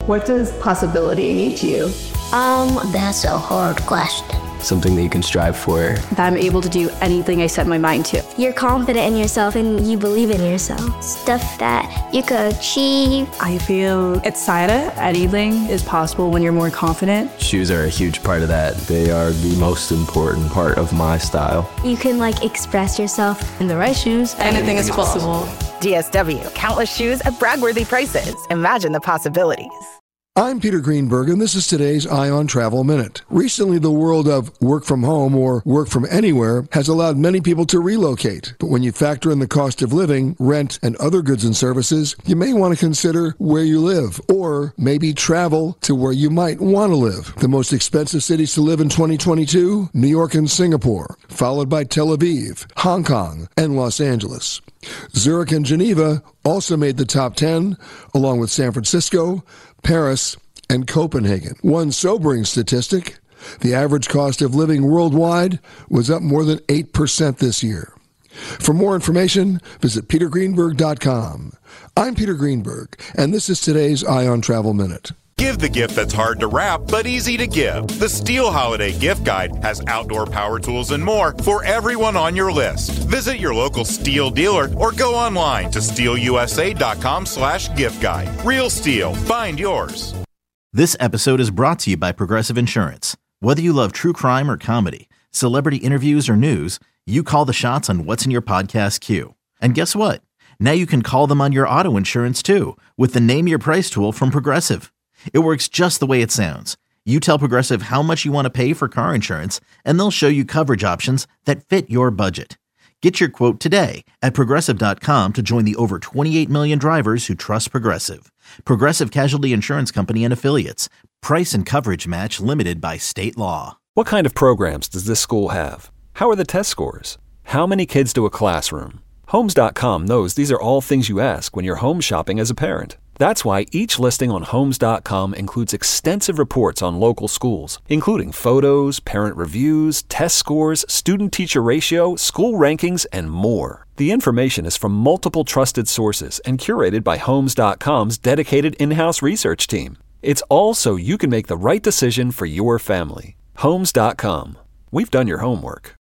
What does possibility mean to you? That's a hard question. Something that you can strive for. That I'm able to do anything I set my mind to. You're confident in yourself and you believe in yourself. Stuff that you could achieve. I feel excited. Anything is possible when you're more confident. Shoes are a huge part of that. They are the most important part of my style. You can express yourself. In the right shoes, anything is possible. DSW, countless shoes at brag-worthy prices. Imagine the possibilities. I'm Peter Greenberg, and this is today's Eye on Travel Minute. Recently, the world of work from home or work from anywhere has allowed many people to relocate. But when you factor in the cost of living, rent, and other goods and services, you may want to consider where you live, or maybe travel to where you might want to live. The most expensive cities to live in 2022, New York and Singapore, followed by Tel Aviv, Hong Kong, and Los Angeles. Zurich and Geneva also made the top 10, along with San Francisco, Paris, and Copenhagen. One sobering statistic, the average cost of living worldwide was up more than 8% this year. For more information, visit petergreenberg.com. I'm Peter Greenberg, and this is today's Eye on Travel Minute. Give the gift that's hard to wrap but easy to give. The STIHL Holiday Gift Guide has outdoor power tools and more for everyone on your list. Visit your local STIHL dealer or go online to stihlusa.com/gift guide. Real STIHL. Find yours. This episode is brought to you by Progressive Insurance. Whether you love true crime or comedy, celebrity interviews or news, you call the shots on what's in your podcast queue. And guess what? Now you can call them on your auto insurance too with the Name Your Price tool from Progressive. It works just the way it sounds. You tell Progressive how much you want to pay for car insurance, and they'll show you coverage options that fit your budget. Get your quote today at Progressive.com to join the over 28 million drivers who trust Progressive. Progressive Casualty Insurance Company and Affiliates. Price and coverage match limited by state law. What kind of programs does this school have? How are the test scores? How many kids do a classroom? Homes.com knows these are all things you ask when you're home shopping as a parent. That's why each listing on Homes.com includes extensive reports on local schools, including photos, parent reviews, test scores, student-teacher ratio, school rankings, and more. The information is from multiple trusted sources and curated by Homes.com's dedicated in-house research team. It's all so you can make the right decision for your family. Homes.com. We've done your homework.